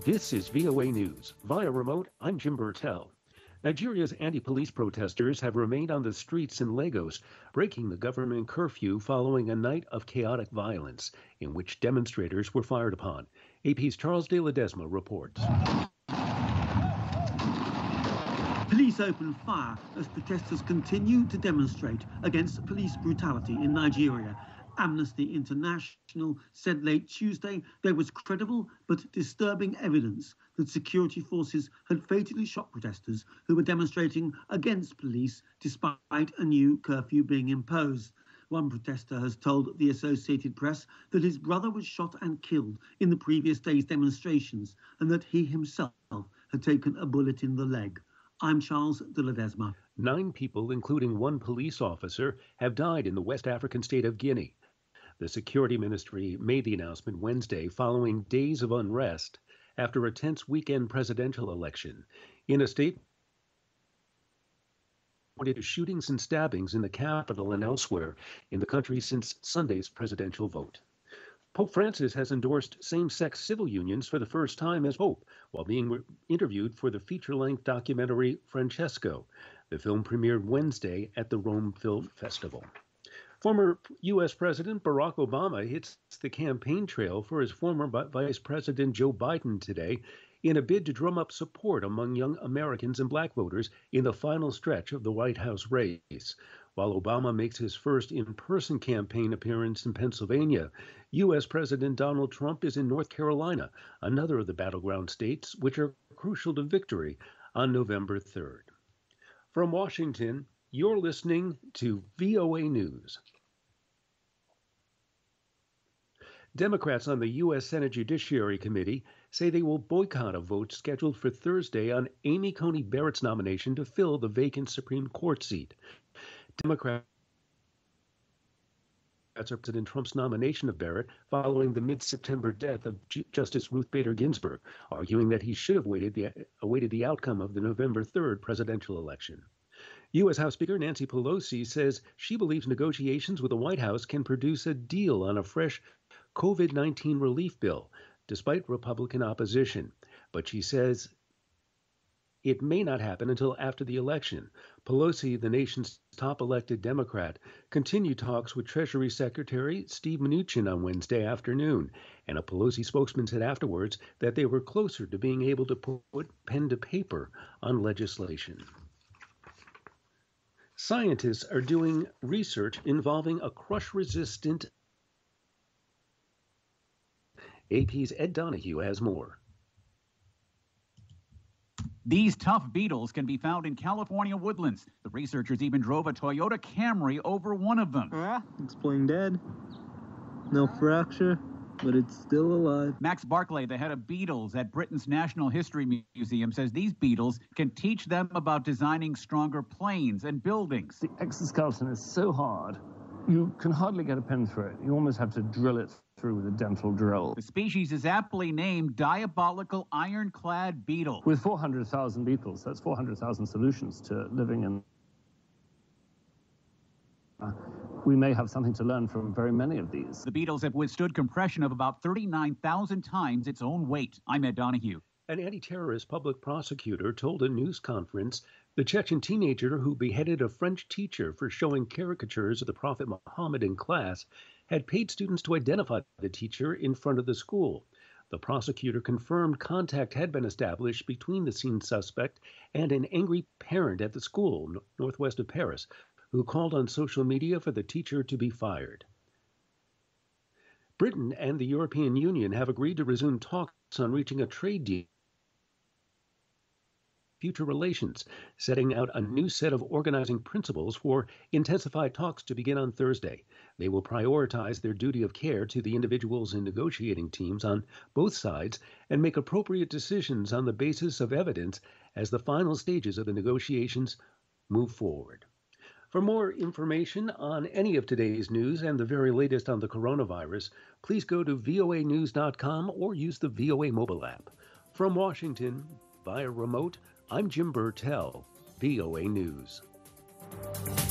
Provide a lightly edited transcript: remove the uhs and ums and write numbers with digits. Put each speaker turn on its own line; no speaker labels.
This is VOA News. Via remote, I'm Jim Burtell. Nigeria's anti-police protesters have remained on the streets in Lagos, breaking the government curfew following a night of chaotic violence in which demonstrators were fired upon. AP's Charles de Ledesma reports.
Police opened fire as protesters continue to demonstrate against police brutality in Nigeria. Amnesty International said late Tuesday there was credible but disturbing evidence that security forces had fatally shot protesters who were demonstrating against police despite a new curfew being imposed. One protester has told the Associated Press that his brother was shot and killed in the previous day's demonstrations and that he himself had taken a bullet in the leg. I'm Charles de Ledesma.
9 people, including 1 police officer, have died in the West African state of Guinea. The Security Ministry made the announcement Wednesday following days of unrest after a tense weekend presidential election. In a statement, pointed to shootings and stabbings in the capital and elsewhere in the country since Sunday's presidential vote. Pope Francis has endorsed same-sex civil unions for the first time as Pope while being interviewed for the feature-length documentary Francesco. The film premiered Wednesday at the Rome Film Festival. Former U.S. President Barack Obama hits the campaign trail for his former Vice President Joe Biden today in a bid to drum up support among young Americans and black voters in the final stretch of the White House race. While Obama makes his first in-person campaign appearance in Pennsylvania, U.S. President Donald Trump is in North Carolina, another of the battleground states which are crucial to victory on November 3rd. From Washington, you're listening to VOA News. Democrats on the U.S. Senate Judiciary Committee say they will boycott a vote scheduled for Thursday on Amy Coney Barrett's nomination to fill the vacant Supreme Court seat. Democrats are President Trump's nomination of Barrett following the mid-September death of Justice Ruth Bader Ginsburg, arguing that he should have awaited the outcome of the November 3rd presidential election. U.S. House Speaker Nancy Pelosi says she believes negotiations with the White House can produce a deal on a fresh COVID-19 relief bill, despite Republican opposition. But she says it may not happen until after the election. Pelosi, the nation's top elected Democrat, continued talks with Treasury Secretary Steve Mnuchin on Wednesday afternoon, and a Pelosi spokesman said afterwards that they were closer to being able to put pen to paper on legislation. Scientists are doing research involving a crush-resistant. AP's Ed Donahue has more.
These tough beetles can be found in California woodlands. The researchers even drove a Toyota Camry over one of them.
It's playing dead. No fracture, but it's still alive.
Max Barclay, the head of beetles at Britain's National History Museum, says these beetles can teach them about designing stronger planes and buildings.
The exoskeleton is so hard, you can hardly get a pen through it. You almost have to drill it through with a dental drill.
The species is aptly named diabolical ironclad beetle.
With 400,000 beetles, that's 400,000 solutions to living in. We may have something to learn from very many of these.
The beetles have withstood compression of about 39,000 times its own weight. I'm Ed Donahue.
An anti-terrorist public prosecutor told a news conference the Chechen teenager who beheaded a French teacher for showing caricatures of the Prophet Muhammad in class had paid students to identify the teacher in front of the school. The prosecutor confirmed contact had been established between the seen suspect and an angry parent at the school northwest of Paris, who called on social media for the teacher to be fired. Britain and the European Union have agreed to resume talks on reaching a trade deal. Future relations, setting out a new set of organizing principles for intensified talks to begin on Thursday. They will prioritize their duty of care to the individuals in negotiating teams on both sides and make appropriate decisions on the basis of evidence as the final stages of the negotiations move forward. For more information on any of today's news and the very latest on the coronavirus, please go to voanews.com or use the VOA mobile app. From Washington, via remote, I'm Jim Burtell, VOA News.